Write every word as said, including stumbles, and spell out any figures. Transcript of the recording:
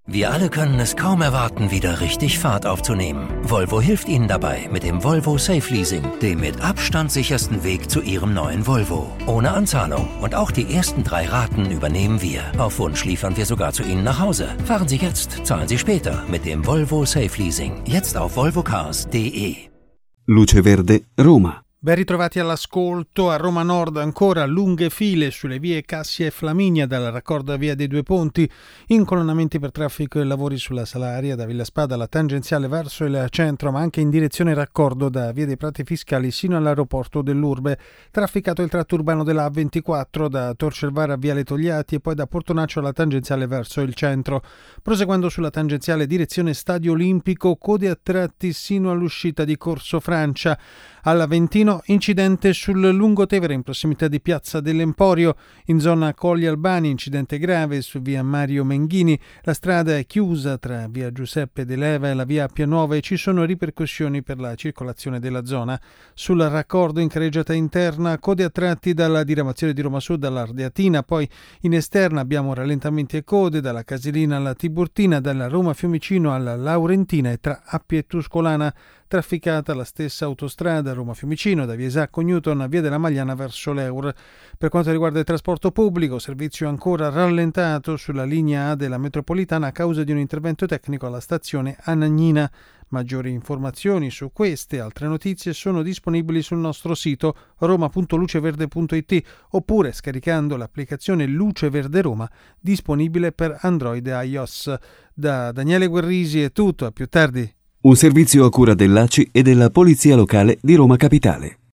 Wir alle können es kaum erwarten, wieder richtig Fahrt aufzunehmen. Volvo hilft Ihnen dabei mit dem Volvo Safe Leasing, dem mit Abstand sichersten Weg zu Ihrem neuen Volvo. Ohne Anzahlung und auch die ersten drei Raten übernehmen wir. Auf Wunsch liefern wir sogar zu Ihnen nach Hause. Fahren Sie jetzt, zahlen Sie später mit dem Volvo Safe Leasing. Jetzt auf volvocars punto de. Luce Verde, Roma. Ben ritrovati all'ascolto. A Roma Nord ancora lunghe file sulle vie Cassia e Flaminia dal raccordo a Via dei Due Ponti, incolonnamenti per traffico e lavori sulla Salaria da Villa Spada alla tangenziale verso il centro, ma anche in direzione raccordo da Via dei Prati Fiscali sino all'aeroporto dell'Urbe. Trafficato il tratto urbano della A ventiquattro da Torcelvara a Viale Togliatti e poi da Portonaccio alla tangenziale verso il centro. Proseguendo sulla tangenziale direzione Stadio Olimpico, code a tratti sino all'uscita di Corso Francia. All'Aventino incidente sul Lungotevere in prossimità di Piazza dell'Emporio, in zona Colli Albani incidente grave su via Mario Menghini, la strada è chiusa tra via Giuseppe De Leva e la via Appia Nuova e ci sono ripercussioni per la circolazione della zona. Sul raccordo in carreggiata interna code a tratti dalla diramazione di Roma Sud all'Ardeatina, poi in esterna abbiamo rallentamenti e code dalla Casilina alla Tiburtina, dalla Roma Fiumicino alla Laurentina e tra Appia e Tuscolana. Trafficata la stessa autostrada Roma-Fiumicino da via Isacco Newton a via della Magliana verso l'Eur. Per quanto riguarda il trasporto pubblico, servizio ancora rallentato sulla linea A della metropolitana a causa di un intervento tecnico alla stazione Anagnina. Maggiori informazioni su queste e altre notizie sono disponibili sul nostro sito roma punto luceverde punto it oppure scaricando l'applicazione Luce Verde Roma disponibile per Android e iOS. Da Daniele Guerrisi è tutto, a più tardi. Un servizio a cura dell'A C I e della Polizia Locale di Roma Capitale.